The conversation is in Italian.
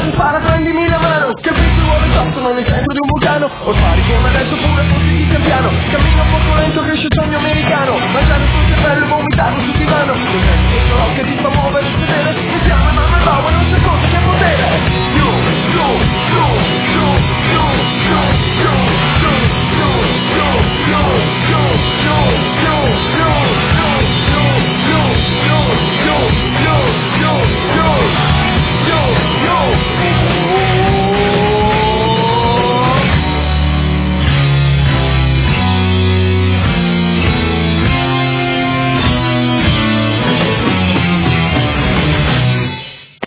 spara, prendimi la mano, che visto vuole sono nel centro di un vulcano. Ormai come adesso pure così di piano. Cammino un poco lento, cresce il sogno americano. Mangiare sul cervello e vomitare sul divano. Non è che ti fa muovere, sedere